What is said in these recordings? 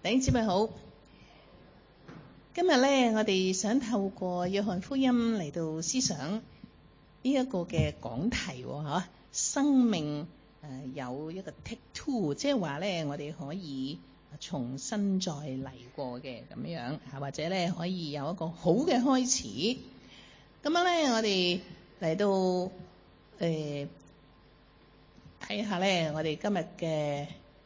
弟兄姊妹好，今日呢，我哋想透過約翰福音嚟到思想呢一個嘅講題喎，生命有一個 take two， 即係話呢，我哋可以重新再嚟過嘅咁樣，或者呢可以有一個好嘅開始。咁樣呢，我哋嚟到睇下呢，我哋今日嘅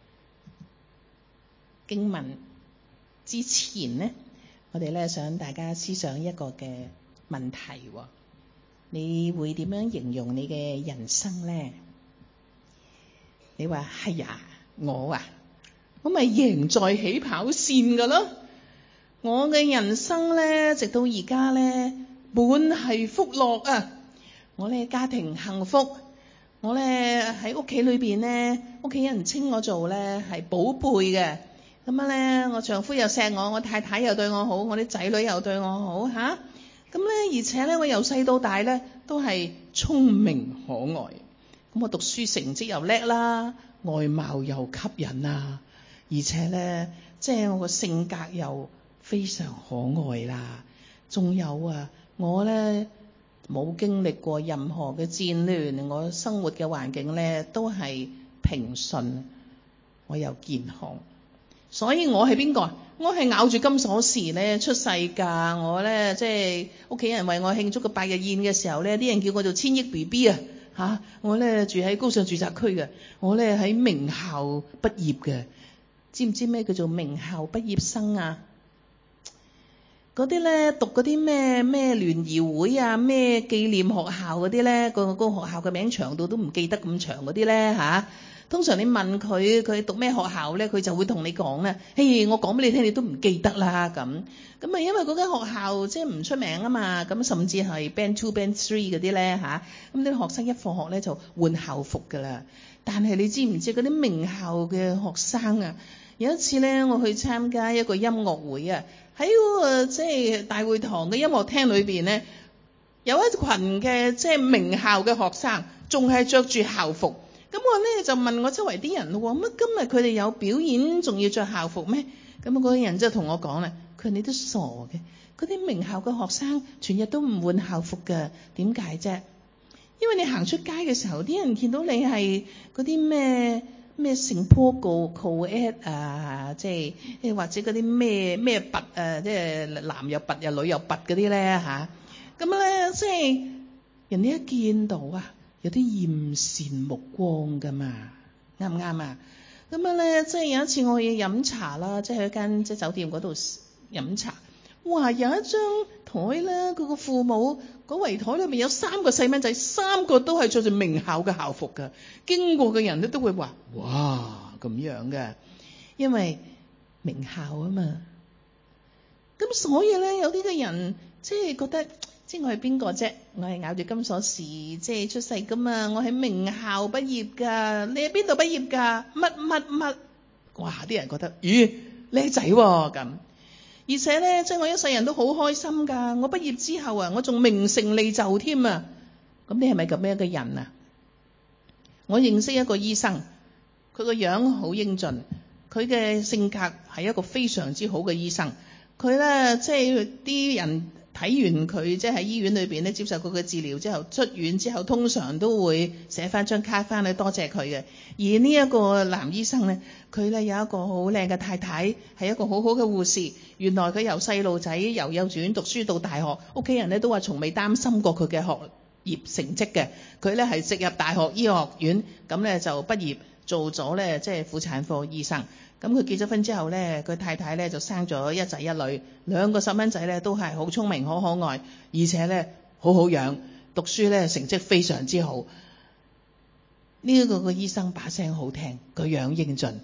經文之前呢，我哋咧想大家思想一個嘅問題喎，你會點樣形容你嘅人生呢？你話係呀，我咪贏在起跑線㗎咯。我嘅人生咧，直到而家咧，滿係福樂啊！我咧家庭幸福，我咧喺屋企裏邊咧，屋企人稱我做咧係寶貝嘅。咁樣咧，我丈夫又錫我，我太太又對我好，我啲仔女又對我好嚇。咁咧，而且咧，我由細到大咧都係聰明可愛。咁我讀書成績又叻啦，外貌又吸引啊，而且咧，即係我個性格又非常可愛啦。仲有啊，我咧冇經歷過任何嘅戰亂，我生活嘅環境咧都係平順，我又健康。所以我係邊個？我係咬住金鎖匙咧出世㗎。我咧即係屋企人為我慶祝個百日宴嘅時候咧，啲人叫我做千億 BB 啊嚇！我咧住喺高尚住宅區嘅，我咧喺名校畢業嘅。知唔知咩叫做名校畢業生啊？嗰啲咧讀嗰啲咩聯誼會啊，咩紀念學校嗰啲咧，個學校嘅名長到都唔記得咁長嗰啲咧嚇。通常你問佢讀咩學校咧，佢就會同你講咧，嘿，我講俾你聽，你都唔記得啦咁。咁啊，因為嗰間學校即係唔出名啊嘛，咁甚至係 Band 2、Band 3嗰啲咧嚇，咁啲學生一放學咧就換校服㗎啦。但係你知唔知嗰啲名校嘅學生啊？有一次咧，我去參加一個音樂會啊，喺個即係大會堂嘅音樂廳裏邊咧，有一群嘅即係名校嘅學生，仲係着住校服。咁我咧就問我周圍啲人咯，乜今日佢哋有表演仲要着校服咩？咁嗰個人就同我講啦，佢話你都傻嘅，嗰啲名校嘅學生全日都唔換校服㗎，點解啫？因為你行出街嘅時候，啲人見到你係嗰啲咩聖波個 co-ed 啊，即係或者嗰啲咩拔啊，即係男又拔又女又拔嗰啲咧嚇。咁咧即係人哋一見到啊，有啲艷羨目光㗎嘛，啱唔啱啊？咁樣咧，即係有一次我去飲茶啦，即係去間即係酒店嗰度飲茶。哇！有一張台咧，佢個父母嗰圍台裏面有3個細蚊仔，3個都係着住名校嘅校服㗎。經過嘅人咧都會話：哇咁樣嘅，因為名校啊嘛。咁所以咧，有啲嘅人即係覺得。即係我係邊個啫？我係咬住金鎖匙即係出世㗎嘛！我喺名校畢業㗎，你喺邊度畢業㗎？乜？哇！啲人覺得咦叻仔喎咁，而且咧即係我一世人都好開心㗎。我畢業之後啊，我仲名成利就添啊！咁你係咪咁樣嘅人啊？我認識一個醫生，佢個樣好英俊，佢嘅性格係一個非常之好嘅醫生。佢咧即係啲人。睇完佢即係喺醫院裏邊咧接受佢嘅治療之後，出院之後通常都會寫翻張卡翻去多謝佢嘅。而呢一個男醫生咧，佢咧有一個好靚嘅太太，係一個好好嘅護士。原來佢由細路仔由幼稚園讀書到大學，屋企人咧都話從未擔心過佢嘅學業成績嘅。佢咧係直入大學醫學院，咁咧就畢業做咗咧即係婦產科醫生。咁佢結咗婚之後咧，佢太太咧就生咗一仔一女，2個細蚊仔咧都係好聰明、好可愛，而且咧好好養，讀書咧成績非常之好。呢一個醫生把聲好聽，個樣英俊，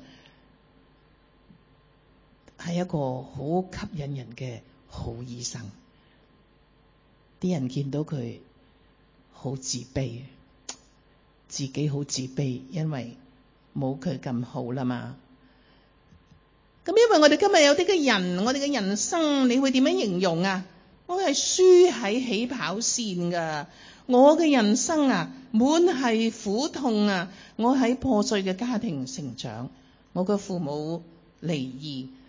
係一個好吸引人嘅好醫生。啲人見到佢好自卑，自己好自卑，因為冇佢咁好啦嘛。咁因為我哋今日有啲嘅人，我哋嘅人生，你會點樣形容啊？我係輸喺起跑線㗎。我嘅人生啊，滿係苦痛啊！我喺破碎嘅家庭成長，我嘅父母離異，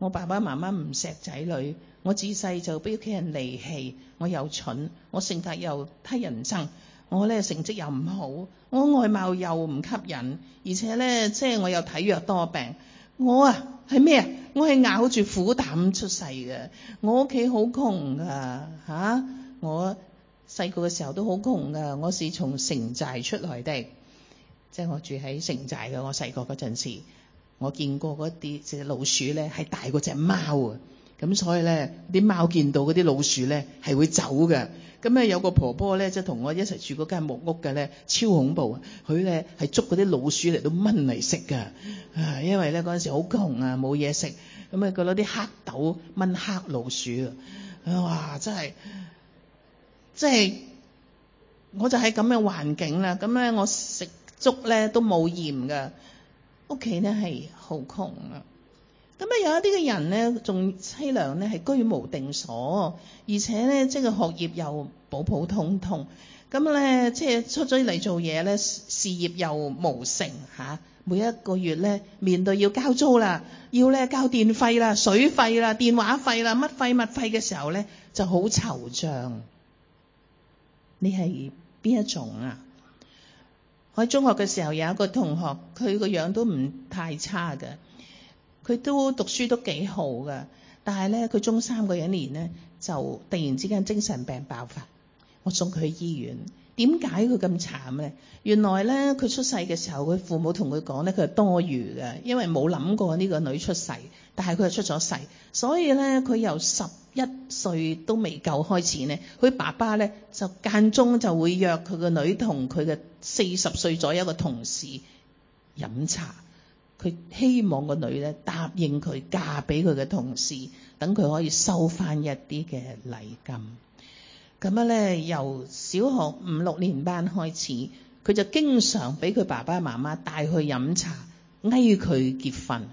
我爸爸媽媽唔錫仔女，我自細就俾屋企人離棄，我又蠢，我性格又乞人憎，我咧成績又唔好，我外貌又唔吸引，而且咧即係我又體弱多病。我啊係咩啊？我係咬住苦膽出世嘅。我屋企好窮噶嚇，我細個嘅時候都好窮噶。我是從城寨出來的，即係我住喺城寨嘅。我細個嗰陣時，我見過嗰啲隻老鼠咧係大過隻貓啊。咁所以咧啲貓見到嗰啲老鼠咧係會走嘅。咁咧有個婆婆咧即係同我一齊住嗰間木屋嘅咧，超恐怖啊！佢咧係捉嗰啲老鼠嚟到炆嚟食㗎。因為咧嗰陣時好窮啊，冇嘢食，咁啊佢攞啲黑豆炆黑老鼠啊！哇！真係即係我就喺咁嘅環境啦。咁咧我食粥咧都冇鹽㗎，屋企咧係好窮啊。咁啊有一啲嘅人咧仲凄涼咧，係居無定所，而且咧即係學業又普普通通，咁咧即係出咗嚟做嘢咧，事業又無成嚇。每一個月咧面對要交租啦，要咧交電費啦、水費啦、電話費啦、乜費物費嘅時候咧就好惆悵。你係邊一種啊？我喺中學嘅時候有一個同學，佢個樣都唔太差嘅。佢都讀書都幾好㗎，但係咧佢中三嗰一年咧就突然之間精神病爆發，我送佢去醫院。點解佢咁慘咧？原來咧佢出世嘅時候，佢父母同佢講咧佢係多餘嘅，因為冇諗過呢個女出世，但係佢係出咗世，所以咧佢由11歲都未夠開始咧，佢爸爸咧就間中就會約佢個女同佢嘅40歲左右嘅同事飲茶。佢希望個女咧答應佢嫁俾佢嘅同事，等佢可以收翻一啲嘅禮金。咁樣咧，由小學5、6年班開始，佢就經常俾佢爸爸媽媽帶去飲茶，呓佢結婚。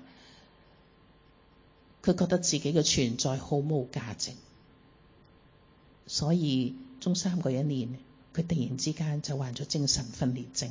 佢覺得自己嘅存在好冇價值，所以中三嗰一年，佢突然之間就患咗精神分裂症，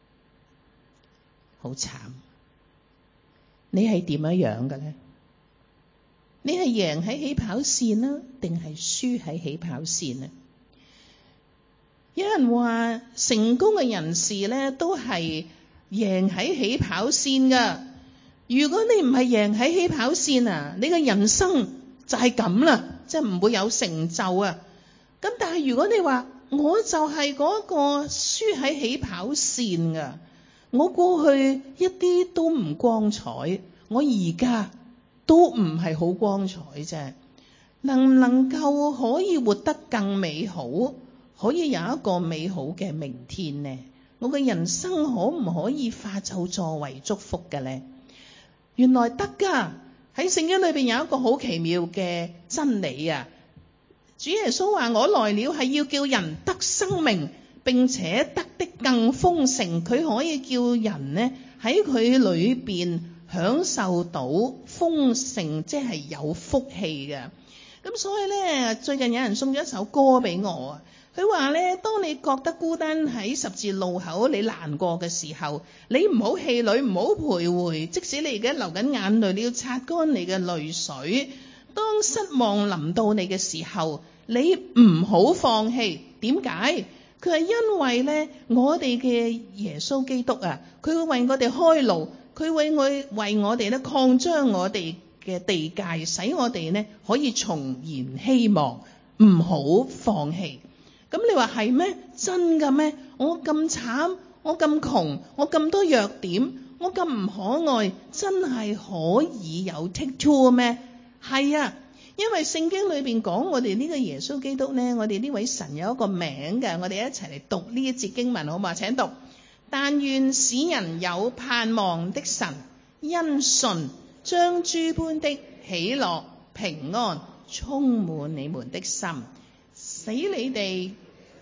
好慘。你係點樣嘅咧？你係贏喺起跑線啊，定係輸喺起跑線啊？有人話成功嘅人士咧都係贏喺起跑線噶。如果你唔係贏喺起跑線啊，你嘅人生就係咁啦，即係唔會有成就啊。咁但係如果你話我就係嗰個輸喺起跑線噶，我過去一啲都唔光彩，我而家都唔係好光彩啫。能唔能夠可以活得更美好，可以有一個美好嘅明天呢？我嘅人生可唔可以化咒作為祝福嘅呢？原來得㗎。喺聖經裏邊有一個好奇妙嘅真理啊！主耶穌話：我來了係要叫人得生命，並且得的更豐盛。佢可以叫人呢喺佢裏邊享受到豐盛，即係有福氣嘅。咁所以咧，最近有人送咗一首歌俾我啊。佢話咧，當你覺得孤單喺十字路口，你難過嘅時候，你唔好氣餒，唔好徘徊。即使你而家流緊眼淚，你要擦乾你嘅淚水。當失望臨到你嘅時候，你唔好放棄。點解？佢係因為咧，我哋嘅耶穌基督啊，佢會為我哋開路，佢會為我哋咧擴張我哋嘅地界，使我哋咧可以重燃希望，唔好放棄。咁你話係咩？真㗎咩？我咁慘，我咁窮，我咁多弱點，我咁唔可愛，真係可以有 take two 咩？係啊，因為聖經裏邊講我哋呢個耶穌基督呢，我哋呢位神有一個名嘅，我哋一齊嚟讀呢一節經文好嘛？請讀：但願使人有盼望的神，因信將諸般的喜樂平安充滿你們的心，使你哋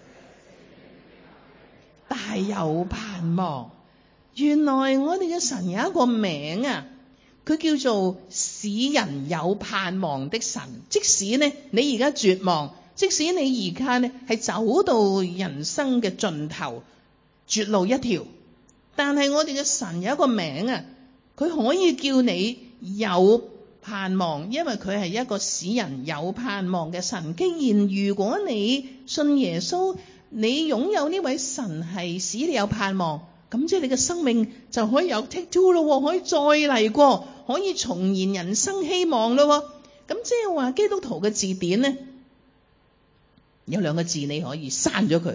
大有盼望。原來我哋嘅神有一個名啊，佢叫做使人有盼望的神。即使呢你而家絕望，即使你而家呢係走到人生嘅盡頭，絕路一條，但係我哋嘅神有一個名啊，佢可以叫你有盼望，因為佢係一個使人有盼望嘅神。既然如果你信耶穌，你擁有呢位神係使你有盼望，咁即係你嘅生命就可以有 take two 咯，可以再嚟過，可以重燃人生希望咯。咁即係話基督徒嘅字典呢，有兩個字你可以刪咗佢，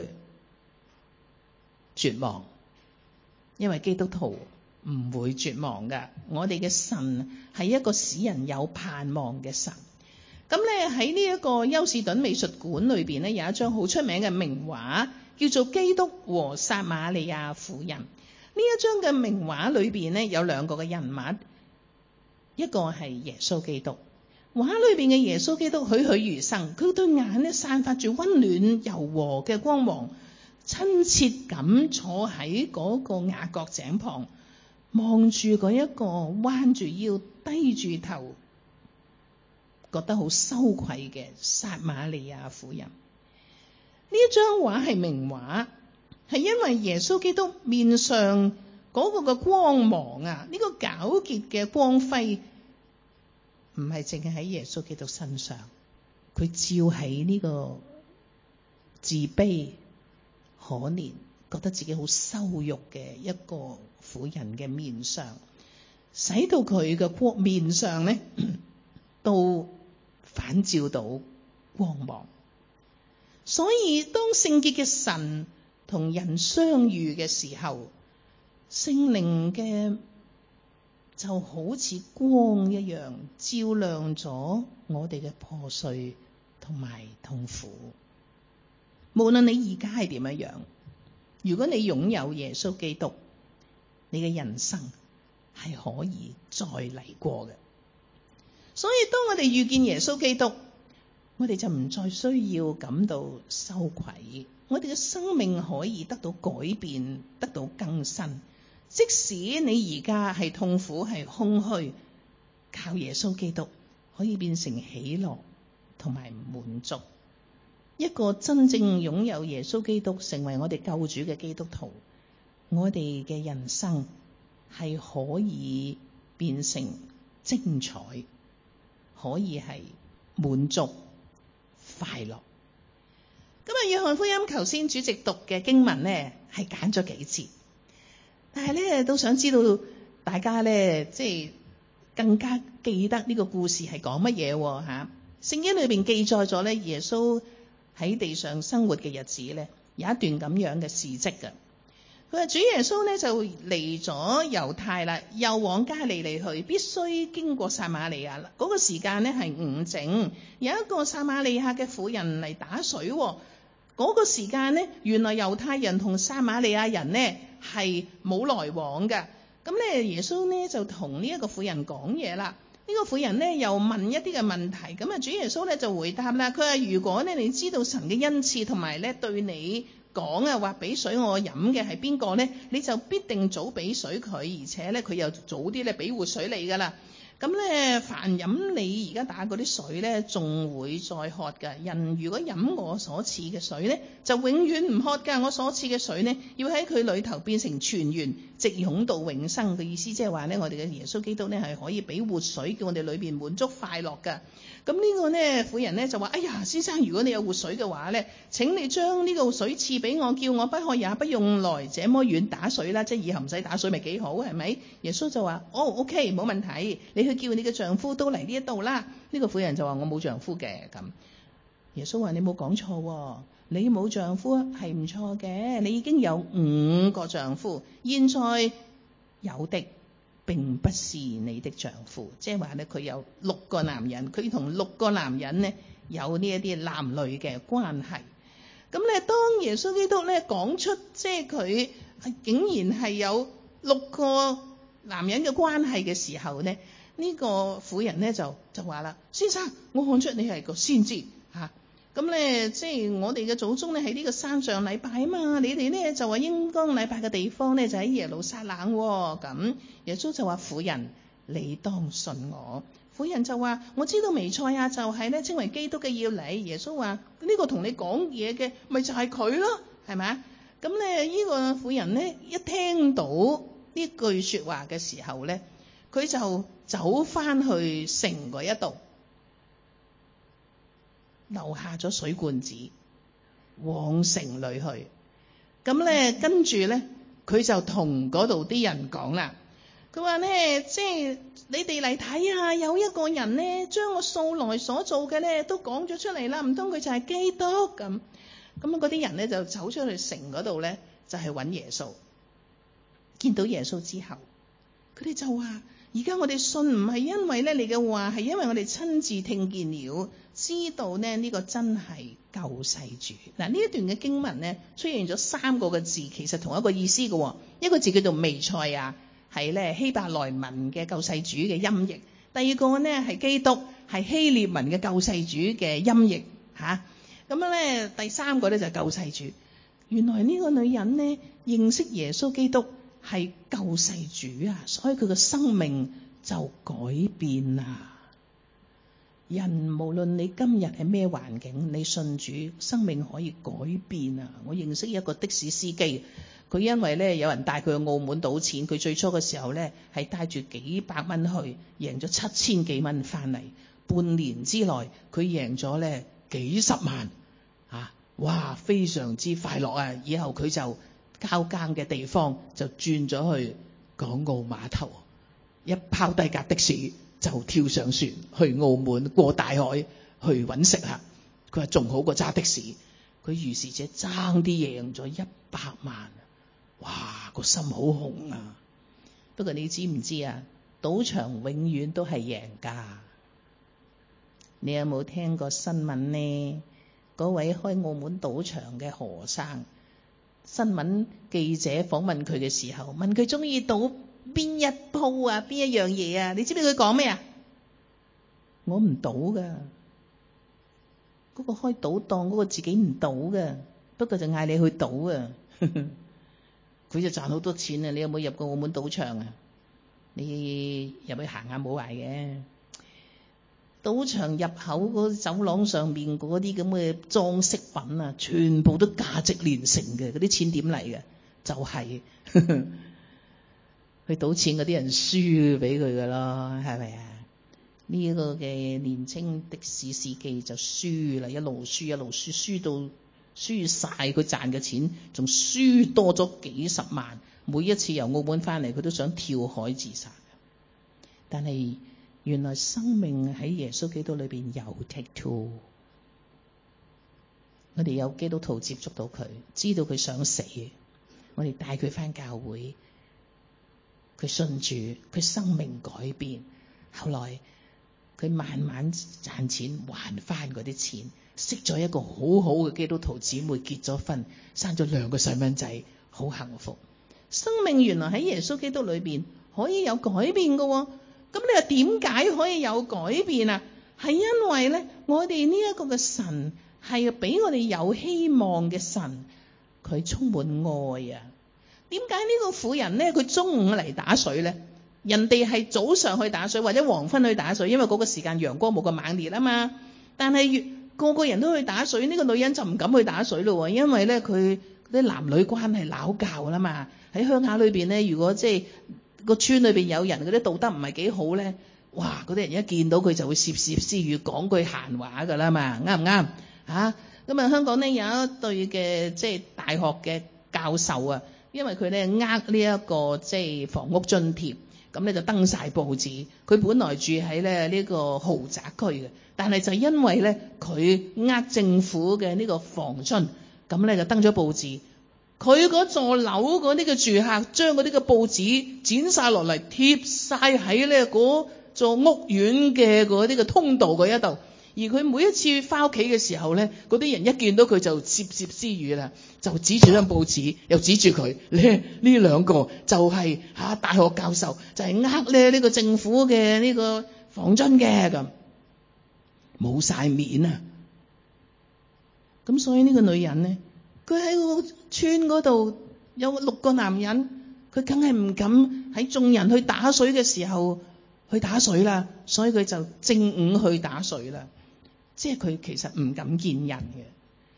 絕望。因為基督徒唔會絕望㗎，我哋嘅神係一個使人有盼望嘅神。咁咧喺呢一個休士頓美術館裏邊咧，有一張好出名嘅名畫，叫做《基督和撒瑪利亞婦人》。呢一張嘅名畫裏邊咧有兩個嘅人物，一個係耶穌基督。畫裏邊嘅耶穌基督栩栩如生，佢對眼咧散發住溫暖柔和嘅光芒，親切咁坐喺嗰個雅各井旁，望住嗰一個彎住腰低住頭覺得好羞愧嘅撒瑪利亞婦人。呢一張畫係名畫，係因為耶穌基督面上嗰個嘅光芒啊，呢個皎潔嘅光輝唔係淨係喺耶穌基督身上，佢照喺呢個自卑可憐覺得自己好羞辱嘅一個婦人嘅面上，使到佢嘅面上咧都反照到光芒。所以當聖潔嘅神同人相遇嘅時候，聖靈嘅就好似光一樣照亮咗我哋嘅破碎同埋痛苦。無論你而家係點樣，如果你擁有耶穌基督，你嘅人生係可以再嚟過嘅。所以當我哋遇見耶穌基督，我哋就唔再需要感到羞愧，我哋嘅生命可以得到改變，得到更新。即使你而家係痛苦係空虛，靠耶穌基督可以變成喜樂同埋滿足。一個真正擁有耶穌基督成為我哋救主嘅基督徒，我哋嘅人生係可以變成精彩，可以係滿足快樂。今日約翰福音頭先主席讀嘅經文呢，係揀咗幾節，但係咧都想知道大家咧即係更加記得呢個故事係講乜嘢吓。聖經裏邊記載咗咧耶穌喺地上生活嘅日子咧，有一段咁樣嘅事蹟嘅。佢話主耶穌咧就嚟咗猶太啦，又往加利利去，必須經過撒瑪利亞啦。嗰個時間咧係午正，有一個撒瑪利亞嘅婦人嚟打水。嗰個時間咧，原來猶太人同撒瑪利亞人咧係冇來往嘅。咁咧耶穌咧就同呢一個婦人講嘢啦。呢個婦人咧又問一啲嘅問題，咁啊主耶穌咧就回答啦。佢話如果咧你知道神嘅恩賜同埋咧對你講啊話俾水我飲嘅係邊個咧，你就必定早俾水佢，而且咧佢又早啲咧俾活水你噶啦。咁咧凡飲你而家打嗰啲水咧，仲會再渴噶。人如果飲我所賜嘅水咧，就永遠唔渴噶。我所賜嘅水咧，要喺佢裏頭變成泉源，直湧到永生嘅意思，即係話咧，我哋嘅耶穌基督咧係可以俾活水，叫我哋裏邊滿足快樂噶。咁呢個咧婦人咧就話：哎呀，先生，如果你有活水嘅話咧，請你將呢個水賜俾我，叫我不渴也不用來這麼遠打水啦。即係以後唔使打水咪幾好，係咪？耶穌就話：哦 ，OK， 冇問題，你去叫你嘅丈夫都嚟呢一度啦。呢個婦人就話：我冇丈夫嘅。咁耶穌話：你冇講錯，你冇丈夫係唔錯嘅，你已經有5個丈夫，現在有的並不是你的丈夫。即係話咧，佢有6個男人，佢同6個男人咧有呢一啲男女嘅關係。咁咧，當耶穌基督咧講出即係佢竟然係有6個男人嘅關係嘅時候咧，呢個婦人咧就話啦：先生，我看出你係個先知嚇。咁咧，即係我哋嘅祖宗咧喺呢個山上禮拜啊嘛，你哋咧就話應當禮拜嘅地方咧就喺耶路撒冷喎。咁耶穌就話：婦人，你當信我。婦人就話：我知道彌賽亞就係咧稱為基督嘅要嚟。耶穌話：呢個同你講嘢嘅咪就係佢咯，係咪？咁咧呢個婦人咧一聽到呢句説話嘅時候咧， 佢就走翻去城嗰一度，留下咗水罐子，往城裏去。咁咧，跟住咧，佢就同嗰度啲人講啦。佢話咧，即係你哋嚟睇下，有一個人咧，將我素來所做嘅咧都講咗出嚟啦，唔通佢就係基督咁？咁嗰啲人咧就走出去城嗰度咧，就係揾耶穌。見到耶穌之後，佢哋就話：而家我哋信唔係因為咧你嘅話，係因為我哋親自聽見了，知道咧呢個真係救世主。嗱，呢一段嘅經文咧出現咗3個嘅字，其實同一個意思嘅。一個字叫做彌賽亞，係咧希伯來文嘅救世主嘅音譯；第二個咧係基督，係希臘文嘅救世主嘅音譯嚇。咁樣咧，第3個咧就係救世主。原來呢個女人咧認識耶穌基督係救世主啊，所以佢嘅生命就改變啦。人無論你今日係咩環境，你信主，生命可以改變啊！我認識一個的士司機，佢因為咧有人帶佢去澳門賭錢，佢最初嘅時候咧係帶住幾百蚊去，贏咗7000幾蚊翻嚟，半年之內佢贏咗咧幾十萬啊！哇，非常之快樂啊！以後佢就交更嘅地方就轉咗去港澳碼頭，一拋低架的士就跳上船去澳門過大海去揾食啦。佢話仲好過揸的士，佢如是者爭啲贏咗100萬，哇，個心好紅啊！不過你知唔知啊？賭場永遠都係贏家。你有冇聽過新聞呢？嗰位開澳門賭場嘅何生，新聞記者訪問佢嘅時候，問佢中意賭邊一鋪啊，邊一樣嘢啊？你知唔知佢講咩啊？我唔賭噶，嗰個開賭檔嗰個自己唔賭噶，不過就嗌你去賭啊。佢就賺好多錢啊！你有冇入過澳門賭場啊？你入去行下冇壞嘅。賭場入口嗰走廊上面嗰啲咁嘅裝飾品啊，全部都價值連城嘅，嗰啲錢點嚟嘅？就係去賭錢嗰啲人輸俾佢噶咯，係咪啊？呢個嘅年青的士司機就輸啦，一路輸一路輸，輸到輸晒佢賺嘅錢，仲輸多咗幾十萬。每一次由澳門翻嚟，佢都想跳海自殺。但係原來生命喺耶穌基督裏邊有 take two。我哋有基督徒接觸到佢，知道佢想死，我哋帶佢翻教會，佢信主，佢生命改變。後來佢慢慢賺錢還翻嗰啲錢，識咗一個好好嘅基督徒姊妹，結咗婚，生咗2個細蚊仔，好幸福。生命原來喺耶穌基督裏邊可以有改變嘅。咁你話點解可以有改變啊？係因為咧，我哋呢一個嘅神係俾我哋有希望嘅神，佢充滿愛啊！點解呢個婦人咧，佢中午嚟打水咧？人哋係早上去打水或者黃昏去打水，因為嗰個時間陽光冇咁猛烈啊嘛。但係個個人都去打水，呢個女人就唔敢去打水咯，因為咧佢啲男女關係鬧交啦嘛。喺鄉下裏邊咧，如果即係個村裏邊有人嗰啲道德唔係幾好咧，哇！嗰啲人一見到佢就會竊竊私語講句閒話噶啦嘛，啱唔啱啊？咁啊，香港咧有一對嘅即係大學嘅教授啊，因為佢咧呢一個即係房屋津貼，咁咧就登晒報紙。佢本來住喺咧呢個豪宅區嘅，但係就因為咧佢政府嘅呢個房津，咁咧就登咗報紙。佢嗰座樓嗰啲嘅住客將嗰啲嘅報紙剪晒落嚟，貼晒喺咧嗰座屋苑嘅嗰啲嘅通道嗰一度。而佢每一次翻屋企嘅時候咧，嗰啲人一見到佢就竊竊私語啦，就指住張報紙，又指住佢咧。呢2個就係大學教授，就係咧呢個政府嘅呢個房津嘅，咁冇晒面啊！咁所以呢個女人咧，佢喺個村嗰度有6個男人，佢梗係唔敢喺眾人去打水嘅時候去打水啦，所以佢就正午去打水啦。即係佢其實唔敢見人嘅。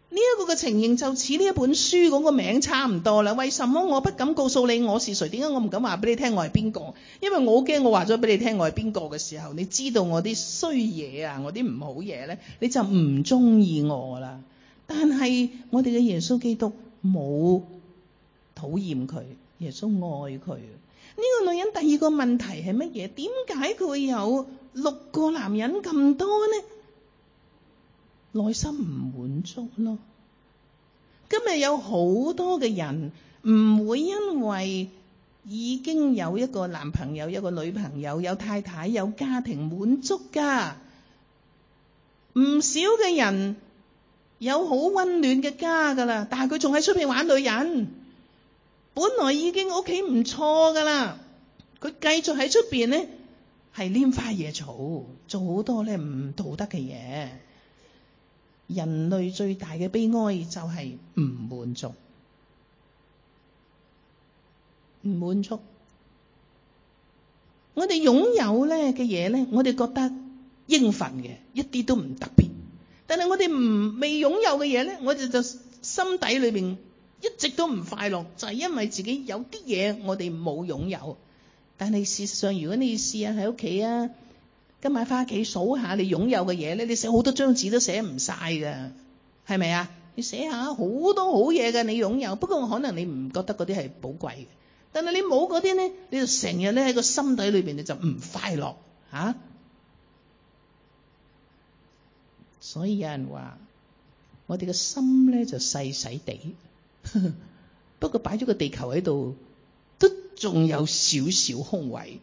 呢一個嘅情形就似呢一本書嗰個名差唔多啦。為什麼我不敢告訴你我是誰？點解我唔敢話俾你聽我係邊個？因為我驚我話咗俾你聽我係邊個嘅時候，你知道我啲衰嘢啊，我啲唔好嘢咧，你就唔中意我啦。但係我哋嘅耶穌基督冇討厭佢，耶穌愛佢。呢個女人第二個問題係乜嘢？點解佢有6個男人咁多呢？內心唔滿足咯。今日有好多嘅人唔會因為已經有一個男朋友、有個女朋友、有太太、有家庭滿足㗎。唔少嘅人有好溫暖嘅家㗎啦，但係佢仲喺出邊玩女人。本來已經屋企唔錯㗎啦，佢繼續喺出邊呢係拈花惹草，做好多咧唔道德嘅嘢。人類最大嘅悲哀就係唔滿足，唔滿足。我哋擁有咧嘅嘢咧，我哋覺得應份嘅，一啲都唔特別。但係我哋未擁有嘅嘢咧，我哋就心底裏邊一直都唔快樂，就係因為自己有啲嘢我哋冇擁有。但係事實上，如果你試下喺屋企啊，今晚返屋企數下你擁有嘅嘢咧，你寫好多張紙都寫唔晒㗎，係咪啊？你寫下好多好嘢嘅你擁有，不過可能你唔覺得嗰啲係寶貴嘅，但係你冇嗰啲咧，你就成日咧喺個心底裏邊你就唔快樂嚇。所以有人話我哋嘅心咧就細細地，不過擺咗個地球喺度都仲有少少空位。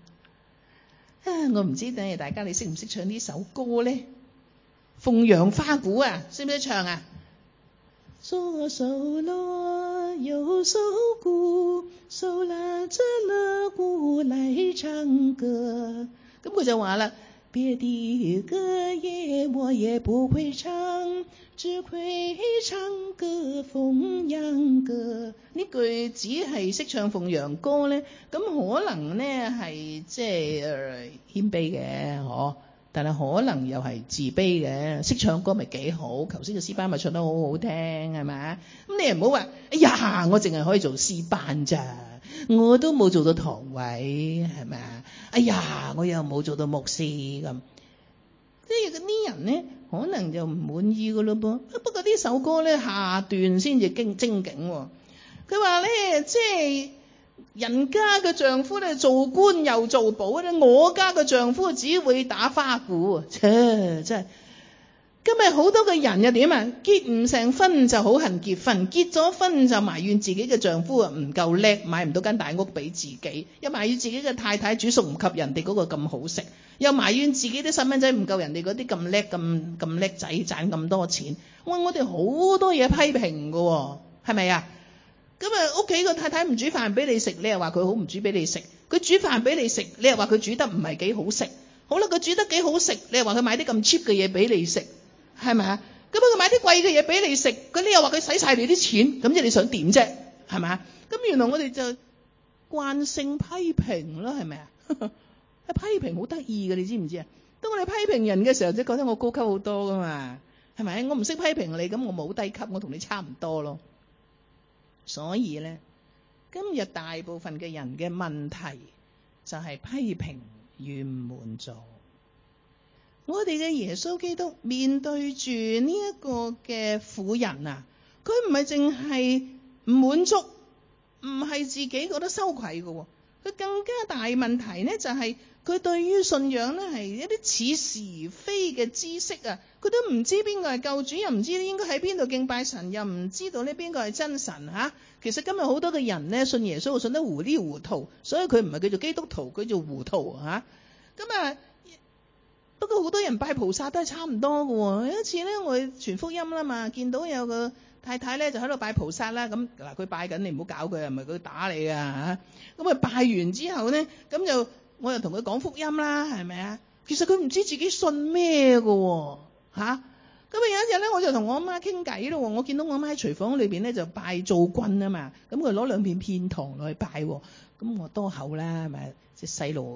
我唔知等大家你識唔識唱呢首歌咧？鳳陽花鼓啊，識唔識唱啊？左手鑼，右手鼓，手拉着鑼鼓來唱歌。咁佢就話啦，別的歌也我也不會唱，只會唱歌鳳陽歌。呢句只係識唱鳳陽歌咧，咁可能咧係即係謙卑嘅，嗬。但係可能又係自卑嘅。識唱歌咪幾好，頭先個詩班咪唱得好好聽，係咪？咁你又唔好話，哎呀，我淨係可以做詩班咋，我都冇做到堂委，係咪啊？哎呀，我又冇做到牧師咁。即係嗰啲人咧，可能就唔滿意噶咯噃。不過呢首歌咧下段先至精警喎。佢話咧，即係人家嘅丈夫咧做官又做保咧，我家嘅丈夫只會打花鼓。真係今日好多嘅人又點啊？結唔成婚就好恨結婚，結咗婚就埋怨自己嘅丈夫啊唔夠叻，買唔到間大屋俾自己，又埋怨自己嘅太太煮餸唔及人哋嗰個咁好食，又埋怨自己啲細蚊仔唔夠人哋嗰啲咁叻，咁叻仔賺咁多錢。哇！我哋好多嘢批評㗎，係咪啊？咁啊，屋企個太太唔煮飯俾你食，你又話佢好唔煮俾你食；佢煮飯俾你食，你又話佢煮得唔係幾好食。好啦，佢煮得幾好食，你又話佢買啲咁 cheap 嘅嘢俾你食，係咪啊？咁佢買啲貴嘅嘢俾你食，咁你又話佢使晒你啲錢，咁即係你想點啫？係咪啊？咁原來我哋就慣性批評啦，係咪啊？批評好得意嘅，你知唔知啊？當我哋批評人嘅時候，即係覺得我高級好多噶嘛，係咪？我唔識批評你，咁我冇低級，我同你差唔多咯。所以咧，今日大部分嘅人嘅問題就係批評與唔滿足。我哋嘅耶穌基督面對住呢一個嘅婦人啊，佢唔係淨係唔滿足，唔係自己覺得羞愧嘅，佢更加大問題呢，就係佢對於信仰呢係一啲似是非嘅知識啊，佢都唔知邊個係救主，又唔知應該喺邊度敬拜神，又唔知道呢邊個係真神吓。其實今日好多嘅人呢，信耶穌信得糊裡糊塗，所以佢唔係叫做基督徒，佢叫糊塗吓。不過好多人拜菩薩都係差唔多嘅。有一次咧，我傳福音啦嘛，見到有個太太咧就喺度拜菩薩啦。咁嗱，佢拜緊，你唔好搞佢，唔係佢打你噶吓。咁拜完之後咧，咁就我又同佢講福音啦，係咪啊？其實佢唔知自己信咩嘅吓。咁有一日咧，我就同我阿媽傾偈咯。我見到我阿媽喺廚房裏邊咧就拜灶君啊嘛。咁佢攞2片片糖落去拜。咁我多口啦，係咪？即係細路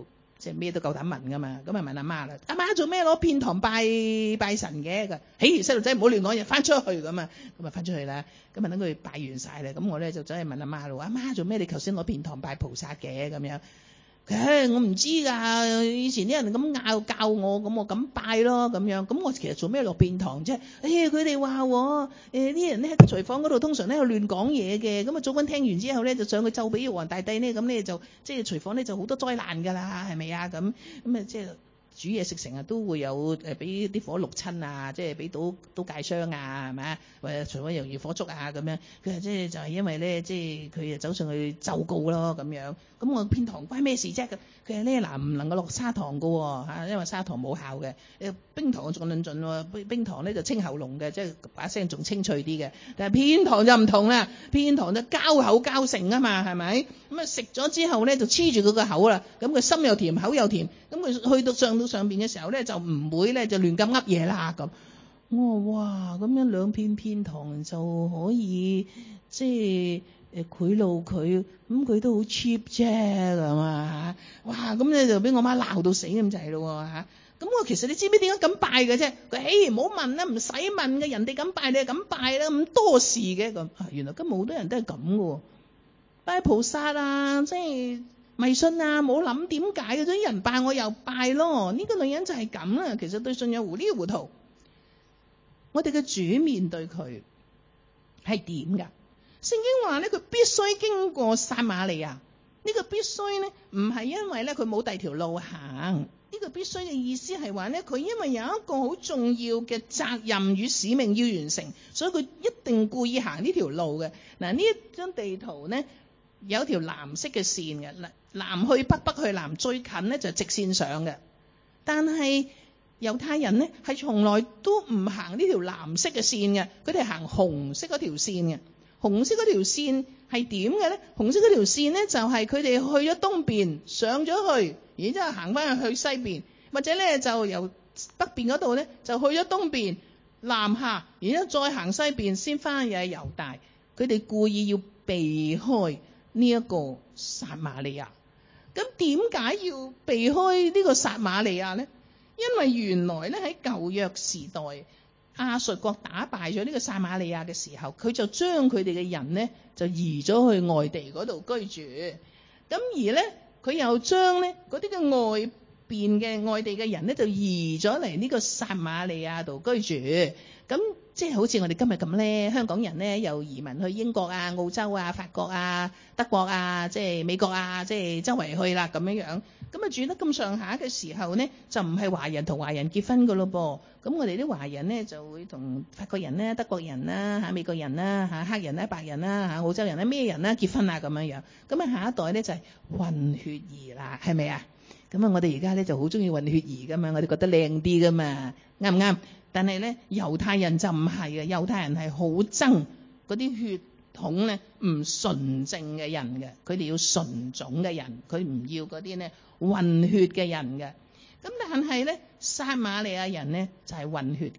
即係咩都夠膽問噶嘛。咁啊問阿媽啦，阿媽做咩攞片糖拜神嘅？佢，嘿，細路仔唔好亂講嘢，翻出去咁啊。咁啊翻出去啦。咁啊等佢拜完晒啦，咁我咧就走去問阿媽咯。阿媽做咩？你頭先攞片糖拜菩薩嘅咁樣？我唔知㗎，以前啲人咁教我，咁我咁拜咯咁樣。咁我其實做咩落片堂啫？佢哋話啲人咧喺廚房嗰度通常咧亂講嘢嘅，咁啊祖君聽完之後咧就上去奏俾玉皇大帝咧，咁咧就即係廚房咧就好多災難㗎啦，係咪啊？咁啊即係煮嘢食成日都會有俾啲火焫親啊，即係俾刀界傷啊，係咪啊？或者廚房容易火燭啊咁樣。佢話即係就係因為咧，即係佢走上去奏告咯咁樣。咁我片糖關咩事啫？佢話咧嗱，唔能夠落砂糖㗎喎嚇，因為砂糖冇效嘅。冰糖仲論盡喎，冰糖咧就清喉嚨嘅，即係把聲仲清脆啲嘅。但係片糖就唔同啦，片糖就膠口膠成啊嘛，係咪？咁啊食咗之後咧就黐住佢個口啦，咁佢心又甜，口又甜，咁佢去到上邊嘅時候咧就唔會咧就亂咁噏嘢啦咁。我話哇，咁樣兩片糖就可以即係賄賂佢，咁佢都好 cheap 啫咁啊嚇！哇，咁咧就俾我媽鬧到死咁滯咯嚇！咁我其實你知唔知點解咁拜嘅啫？佢唔好問啦，唔使問嘅，人哋咁拜你就咁拜啦，咁多事嘅咁。原來今日好多人都係咁嘅喎，拜菩薩啊，即係迷信啊，冇諗點解嘅，啲人拜我又拜咯。呢個女人就係咁啦，其實對信仰糊裡糊塗。我哋嘅主面對佢係點㗎？聖經話咧，佢必須經過撒瑪利亞。呢個必須咧，唔係因為咧佢冇第二條路行。呢個必須嘅意思係話咧，佢因為有一個好重要嘅責任與使命要完成，所以佢一定故意行呢條路嘅。嗱，呢一張地圖咧有條藍色嘅線嘅，南去北，北去南，最近咧就係直線上嘅。但係猶太人咧係從來都唔行呢條藍色嘅線嘅，佢哋行紅色嗰條線嘅。紅色嗰條線係點嘅咧？紅色嗰條線咧就係佢哋去咗東邊上咗去，然之後行翻去西邊，或者咧就由北邊嗰度咧就去咗東邊南下，然之後再行西邊先翻入猶大。佢哋故意要避開呢一個撒瑪利亞。咁點解要避開呢個撒瑪利亞咧？因為原來咧喺舊約時代，亞述國打敗咗呢個撒瑪利亞嘅時候，佢就將佢哋嘅人咧就移咗去外地嗰度居住。咁而咧佢又將咧嗰啲嘅外邊嘅外地嘅人咧就移咗嚟呢個撒瑪利亞度居住。咁即係好似我哋今日咁咧，香港人咧又移民去英國啊、澳洲啊、法國啊、德國啊、即係美國啊，即係周圍去啦咁樣樣。咁啊住得咁上下嘅時候咧，就唔係華人同華人結婚噶咯噃。咁我哋啲華人咧就會同法國人啦、德國人啦、美國人啦、黑人啦、白人啦、澳洲人啦、咩人啦結婚啊咁樣樣。咁啊下一代咧就係混血兒啦，係咪啊？咁啊我哋而家咧就好中意混血兒噶嘛，我哋覺得靚啲噶嘛，啱唔啱？但係咧，猶太人就唔係嘅，猶太人係好憎嗰啲血統咧唔純正嘅人嘅，佢哋要純種嘅人，佢唔要嗰啲咧混血嘅人嘅。咁但係咧，撒瑪利亞人咧就係混血。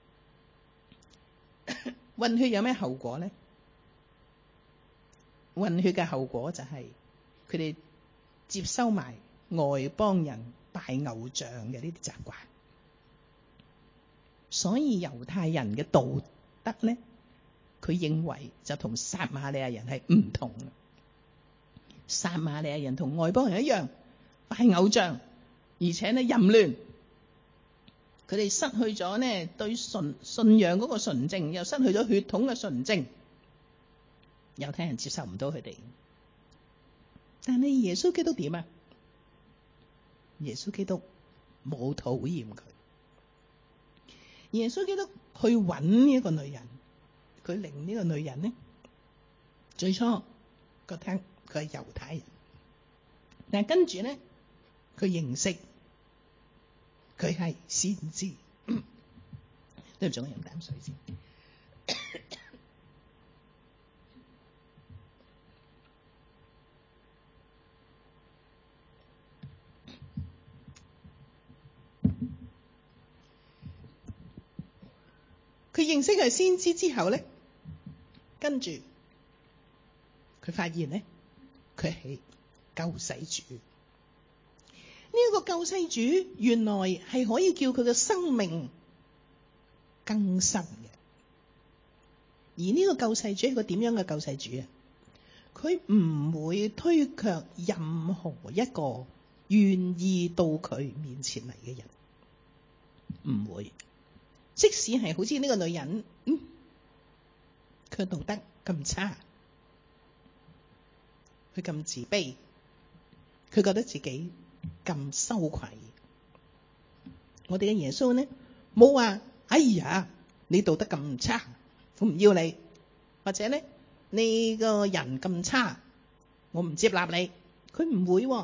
混血有咩後果咧？混血嘅後果就係佢哋接收埋外邦人拜偶像嘅呢啲習慣。所以猶太人嘅道德咧，佢認為就同撒瑪利亞人係唔同嘅。撒瑪利亞人同外邦人一樣拜偶像，而且咧淫亂。佢哋失去咗咧對信仰嗰個純正，又失去咗血統嘅純正。猶太人接受唔到佢哋。但係耶穌基督點啊？耶穌基督冇討厭佢。耶穌基督去揾呢一個女人，佢令呢個女人呢，最初覺得佢係猶太人，但係跟住呢，佢認識佢係先知。對唔住，我飲啖水先。佢認識佢係先知之後咧，跟住佢發現咧，佢係救世主。呢一個救世主原來係可以叫佢嘅生命更新嘅。而呢個救世主係個點樣嘅救世主啊？佢唔會推卻任何一個願意到佢面前嚟嘅人，唔會。即使係好似呢個女人，佢道德咁差，佢咁自卑，佢覺得自己咁羞愧，我哋嘅耶穌呢，冇話哎呀你道德咁差，我唔要你，或者呢你個人咁差，我唔接納你。佢唔會喎。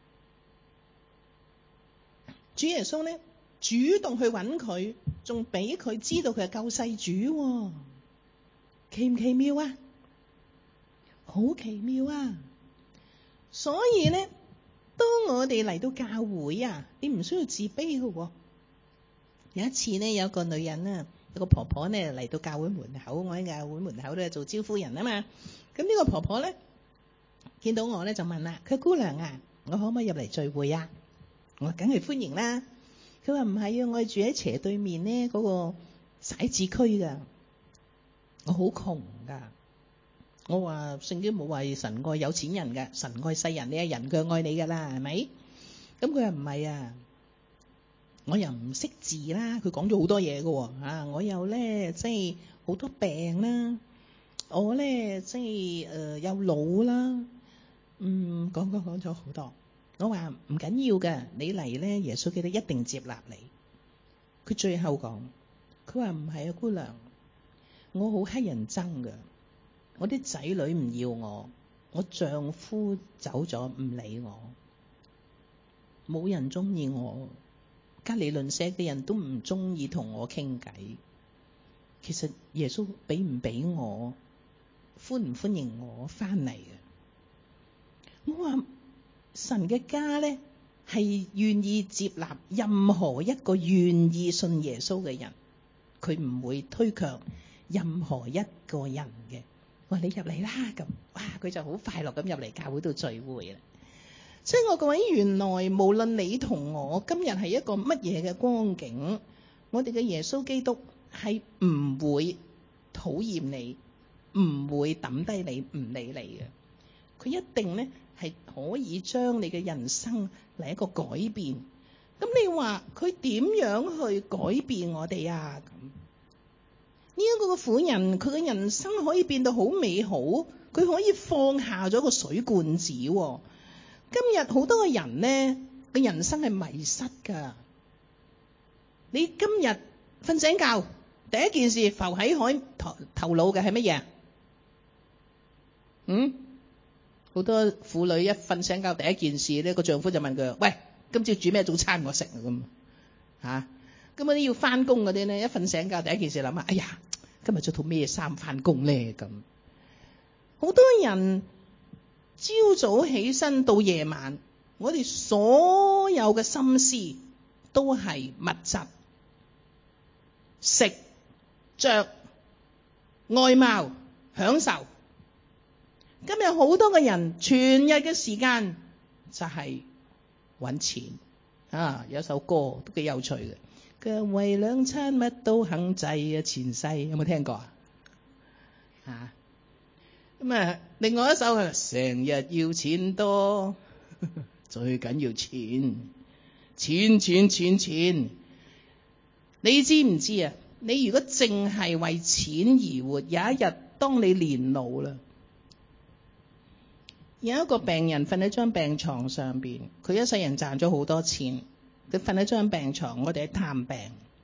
主耶穌呢主動去揾佢，仲俾佢知道佢係救世主喎。奇唔奇妙啊？好奇妙啊！所以呢，當我哋嚟到教會啊，你唔需要自卑嘅喎。有一次呢，有個女人啊，有個婆婆呢嚟到教會門口，我喺教會門口咧做招呼人啊嘛。咁呢個婆婆呢，見到我呢就問啦，佢姑娘啊，我可唔可以入嚟聚會啊？我梗係歡迎啦。佢話唔係啊，我係住喺斜對面呢嗰個徙置區噶，我好窮噶。我話聖經冇話神愛有錢人噶，神愛世人，你係人佢愛你噶啦，係咪？咁佢話唔係啊，我又唔識字啦。佢講咗好多嘢噶，我又咧即係好多病啦，我咧即係又老啦，講咗好多。我話唔緊要嘅，你嚟咧，耶穌基督一定接納你。佢最後講，佢話唔係啊，姑娘，我好乞人憎噶，我啲仔女唔要我，我丈夫走咗唔理我，冇人中意我，隔離鄰舍嘅人都唔中意同我傾偈。其實耶穌俾唔俾我，歡唔歡迎我翻嚟啊？我話神嘅家咧係願意接納任何一個願意信耶穌嘅人，佢唔會推卻任何一個人嘅。我話你入嚟啦，咁哇佢就好快樂咁入嚟教會度聚會啦。所以我各位，原來無論你同我今日係一個乜嘢嘅光景，我哋嘅耶穌基督係唔會討厭你，唔會抌低你，唔理你嘅。佢一定咧係可以將你嘅人生嚟一個改變。咁你話佢點樣去改變我哋啊？咁呢一個婦人，佢嘅人生可以變到好美好，佢可以放下咗個水罐子。今日好多嘅人呢，嘅人生係迷失噶。你今日瞓醒覺，第一件事浮喺頭腦嘅係乜嘢？好多婦女一瞓醒覺，第一件事咧，個丈夫就問佢：喂，今朝煮咩早餐我食啊？咁咁嗰啲要翻工嗰啲咧，一瞓醒覺第一件事諗下，哎呀，今日着套咩衫翻工咧？咁好多人朝早起身到夜晚，我哋所有嘅心思都係物質、食、着、外貌、享受。今日好多嘅人全日嘅時間就係搵錢。有首歌都幾有趣嘅，佢話為兩餐乜都肯制啊，前世有冇聽過啊？另外一首係成日要錢多，最緊要錢。你知唔知啊？你如果淨係為錢而活，有一日當你年老啦，有一個病人瞓喺張病床上邊，佢一世人賺咗好多錢，佢瞓喺張病床，我哋喺探病，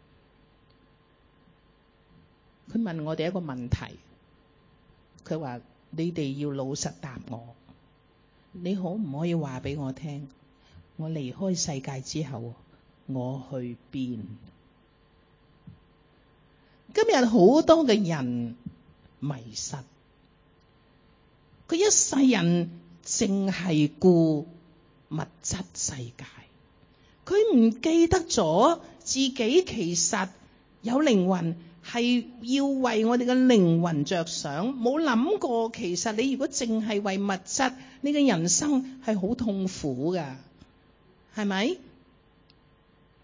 佢問我哋一個問題，佢話你哋要老實答我，你可唔可以話俾我聽，我離開世界之後我去邊？今日好多嘅人迷失，佢一世人淨係顧物質世界，佢唔記得咗自己其實有靈魂，係要為我哋嘅靈魂着想，冇諗過其實你如果淨係為物質，你嘅人生係好痛苦噶，係咪？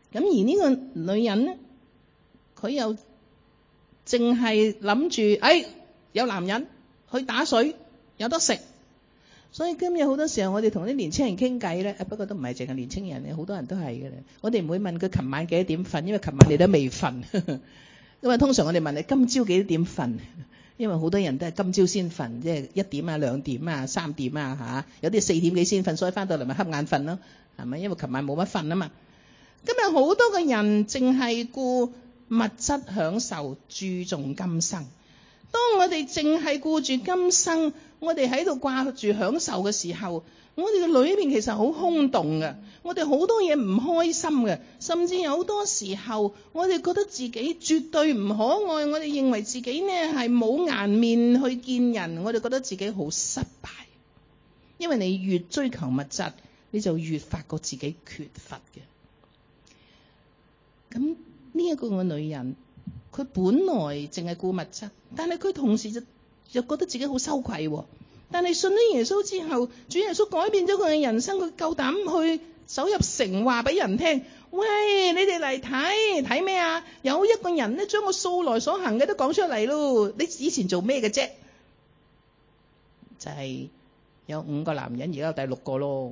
咁而呢個女人咧，佢又淨係諗住，有男人去打水，有得食。所以今日好多時候我哋同啲年青人傾偈咧，不過都唔係淨係年青人嘅，好多人都係嘅。我哋唔會問佢琴晚幾多點瞓，因為琴晚你都未瞓。因為通常我哋問你今朝幾多點瞓，因為好多人都係今朝先瞓，即係1點啊、2點啊、3點啊有啲4點幾先瞓，所以翻到嚟咪瞌眼瞓咯，係咪？因為琴晚冇乜瞓啊嘛。今日好多個人淨係顧物質享受，注重今生。當我哋淨係顧住今生，我哋喺度掛住享受嘅時候，我哋嘅裏面其實好空洞嘅，我哋好多嘢唔開心嘅，甚至有好多時候我哋覺得自己絕對唔可愛，我哋認為自己呢係冇顏面去見人，我哋覺得自己好失敗。因為你越追求物質，你就越發覺自己缺乏嘅。咁呢一個嘅女人，佢本來淨係顧物質，但係佢同時就覺得自己好羞愧。但係信咗耶穌之後，主耶穌改變咗佢嘅人生，佢夠膽去走入城話俾人聽：喂，你哋嚟睇咩啊？有一個人咧，將我素來所行嘅都講出嚟咯。你以前做咩嘅啫？就係有5個男人，而家有第6個咯。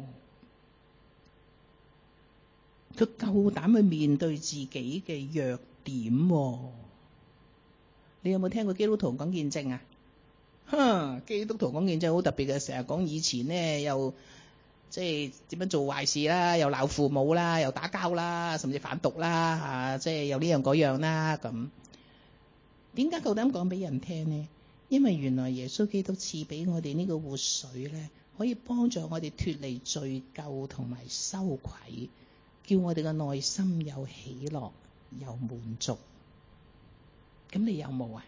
佢夠膽去面對自己嘅弱點。你有冇聽過基督徒講見證啊？基督徒講見證好特別嘅，成日講以前呢，又即係點樣做壞事啦，又鬧父母啦，又打交啦，甚至販毒啦，即係又呢樣嗰樣啦。咁點解夠膽講俾人聽呢？因為原來耶穌基督賜俾我哋呢個活水呢，可以幫助我哋脫離罪疚同埋羞愧，叫我哋嘅內心有喜樂有滿足。咁你有冇啊？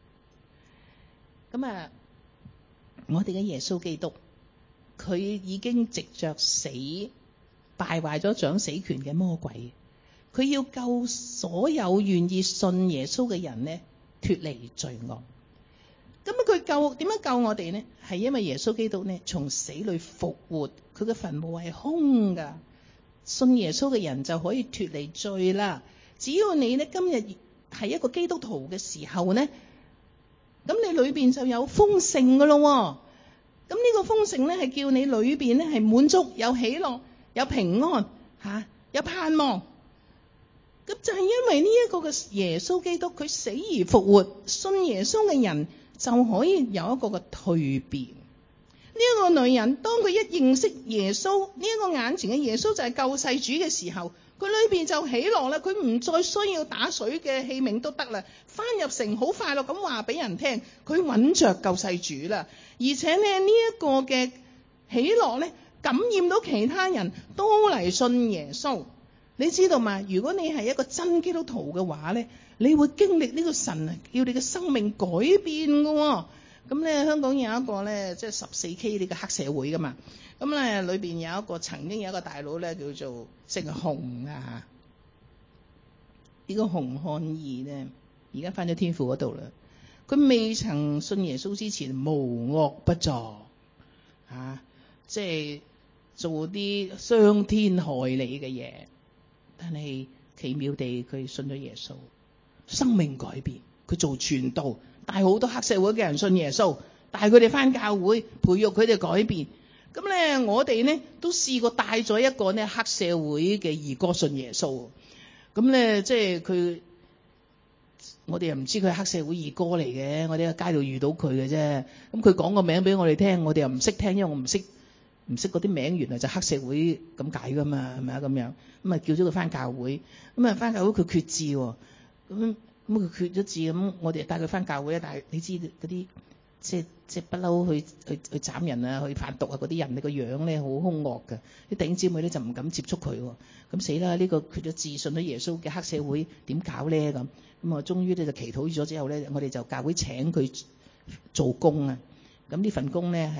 咁我哋嘅耶穌基督，佢已經藉着死敗壞咗掌死權嘅魔鬼，佢要救所有願意信耶穌嘅人呢，脫離罪惡。咁佢點樣救我哋呢？係因為耶穌基督呢，從死裏復活，佢嘅墳墓係空噶。信耶穌嘅人就可以脫離罪啦。只要你呢今日係一個基督徒嘅時候呢，咁你裏邊就有豐盛噶咯。咁呢個豐盛呢，係叫你裏邊呢係滿足、有喜樂、有平安有盼望。咁就係因為呢一個嘅耶穌基督，佢死而復活，信耶穌嘅人就可以有一個嘅蛻變。呢一個女人，當佢一認識耶穌，呢一個眼前嘅耶穌就係救世主嘅時候，佢裏邊就喜樂啦。佢唔再需要打水嘅器皿都得啦，翻入城好快樂咁話俾人聽，佢揾着救世主啦。而且呢一個嘅喜樂呢，感染到其他人都嚟信耶穌。你知道嘛？如果你係一個真基督徒嘅話呢，你會經歷呢個神叫你嘅生命改變㗎。咁咧，香港有一個咧，即係14K 呢個黑社會噶嘛。咁咧，裏邊有一個曾經有一個大佬咧，叫做姓洪啊。呢個洪漢義咧，而家翻咗天父嗰度啦。佢未曾信耶穌之前，無惡不作即係做啲傷天害理嘅嘢。但係奇妙地，佢信咗耶穌，生命改變。佢做傳道，帶好多黑社會嘅人信耶穌，帶佢哋翻教會，培育佢哋改變。咁咧，我哋呢都試過帶咗一個呢黑社會嘅兒歌信耶穌。咁咧，即係佢，我哋又唔知佢係黑社會兒歌嚟嘅，我哋喺街度遇到佢嘅啫。咁佢講個名俾我哋聽，我哋又唔識聽，因為我唔識嗰啲名，原來就黑社會咁解噶嘛，係咪啊咁樣？咁啊叫咗佢翻教會，咁啊翻教會佢決志喎，咁佢決咗志，咁我哋帶佢翻教會啊。但係你知嗰啲即係不嬲去斬人啊，去販毒啊嗰啲人，你個樣咧好兇惡㗎。啲弟兄姊妹咧就唔敢接觸佢喎。咁死啦！呢個決咗志信咗耶穌嘅黑社會點搞咧咁？咁啊，終於咧就祈禱咗之後咧，我哋就教會請佢做工啊。咁呢份工咧係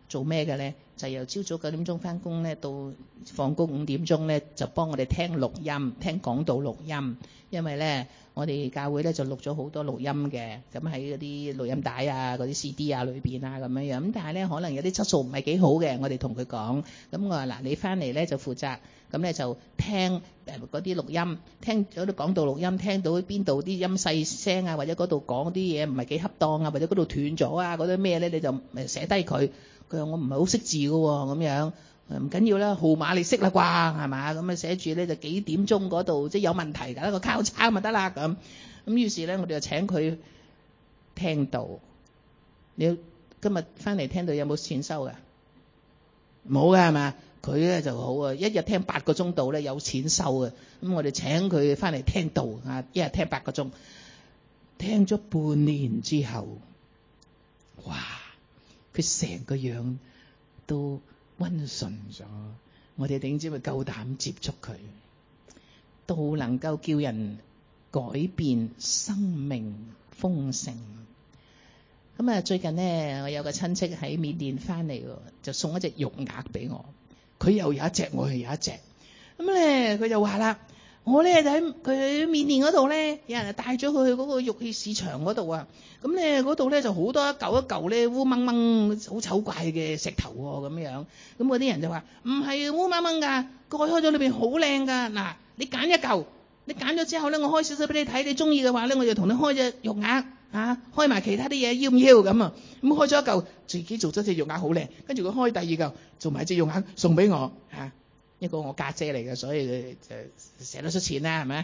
做咩嘅咧？就由朝早9點鐘返工咧，到放工5點鐘咧，就幫我哋聽錄音，聽講道錄音。因為咧，我哋教會咧就錄咗好多錄音嘅，咁喺嗰啲錄音帶啊、嗰啲 CD 啊裏邊啊咁樣樣。咁但係咧，可能有啲質素唔係幾好嘅，我哋同佢講。咁我話嗱，你返嚟咧就負責，咁咧就聽嗰啲錄音，聽嗰啲講道錄音，聽到邊度啲音細聲啊，或者嗰度講啲嘢唔係幾恰當啊，或者嗰度斷咗啊，嗰啲咩咧你就寫低佢。佢話我唔係好識字㗎喎，咁樣唔緊要啦，號碼你識啦啩，係嘛？咁寫住咧就幾點鐘嗰度即係有問題㗎，一個交叉咪得啦咁。咁於是咧我哋就請佢聽道。你今日返嚟聽道有冇錢收㗎？冇㗎係嘛？佢咧就好啊，一日聽8個鐘道咧有錢收嘅。咁我哋請佢返嚟聽道啊，一日聽8個鐘，聽咗半年之後，哇！佢成個樣都溫順咗，我哋點知咪夠膽接觸佢，都能夠叫人改變生命豐盛。咁啊，最近呢，我有個親戚喺緬甸翻嚟，就送一隻玉鴨俾我。佢又有一隻，我又有一隻。咁咧，佢就話啦。我咧就喺佢緬甸嗰度咧，有人帶咗佢去嗰個玉器市場嗰度啊。咁咧嗰度咧就好多一嚿一嚿咧烏掹掹好醜怪嘅石頭喎，咁樣。咁嗰啲人就話唔係烏掹掹㗎，蓋開咗裏邊好靚㗎。嗱，你揀一嚿，你揀咗之後咧，我開少少俾你睇，你中意嘅話咧，我就同你開隻玉鴨啊，開埋其他啲嘢，要唔要咁啊？咁開咗一嚿，自己做咗隻玉鴨好靚，跟住佢開第二嚿，做埋隻玉鴨送俾我嚇。一個我家姐嚟嘅，所以佢就捨得出錢啦，係咪？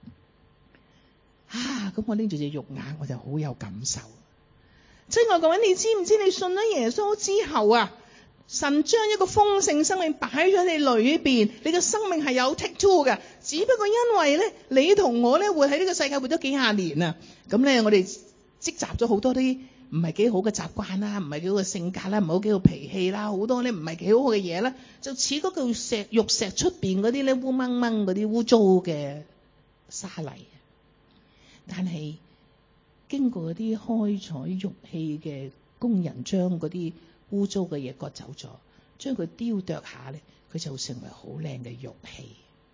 咁我拎住隻玉鴨，我就好有感受。親愛各位，你知唔知你信咗耶穌之後啊，神將一個豐盛生命擺咗你裏邊，你嘅生命係有 take two 嘅。只不過因為咧，你同我咧會喺呢個世界活咗幾廿年啊，咁咧我哋積集咗好多啲唔係幾好嘅習慣啦，唔係幾好嘅性格啦，唔係幾好脾氣啦，好多咧唔係幾好嘅嘢啦，就似嗰嚿玉石出邊嗰啲咧烏掹掹嗰啲污糟嘅沙泥。但係經過嗰啲開採玉器嘅工人將嗰啲污糟嘅嘢割走咗，將佢雕琢下咧，佢就成為好靚嘅玉器。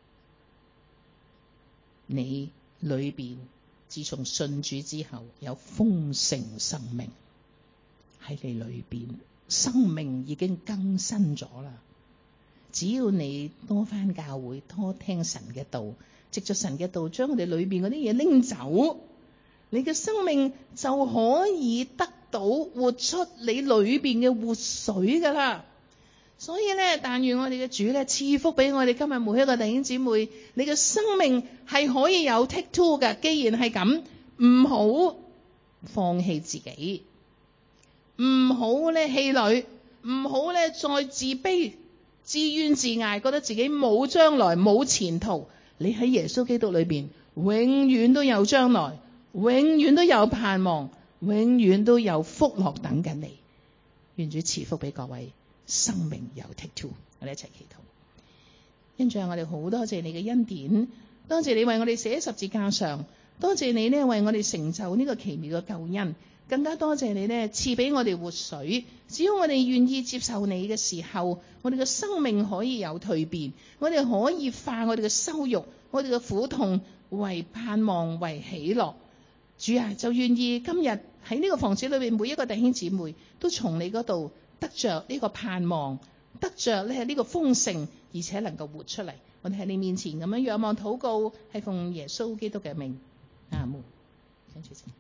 你裏邊自從信主之後，有豐盛生命喺你裏邊，生命已經更新咗啦。只要你多返教會，多聽神嘅道，藉着神嘅道將我哋裏邊嗰啲嘢拎走，你嘅生命就可以得到活出你裏邊嘅活水噶啦。所以咧，但願我哋嘅主咧賜福俾我哋今日每一個弟兄姊妹，你嘅生命係可以有 take two 嘅。既然係咁，唔好放棄自己，唔好咧氣餒，唔好咧再自卑、自怨自艾，覺得自己冇將來、冇前途。你喺耶穌基督裏邊，永遠都有將來，永遠都有盼望，永遠都有福樂等緊你。願主賜福俾各位。生命有 take two， 我哋一齊祈禱。因住我哋好多謝你嘅恩典，多謝你為我哋寫喺十字架上，多謝你呢為我哋成就呢個奇妙嘅救恩，更加多謝你呢賜俾我哋活水。只要我哋願意接受你嘅時候，我哋嘅生命可以有蛻變，我哋可以化我哋嘅羞辱、我哋嘅苦痛為盼望、為喜樂。主啊，就願意今日喺呢個房子裏邊，每一個弟兄姊妹都從你嗰度得着呢個盼望，得着咧呢個豐盛，而且能夠活出嚟。我哋喺你面前咁樣仰望禱告，係奉耶穌基督嘅名，阿門。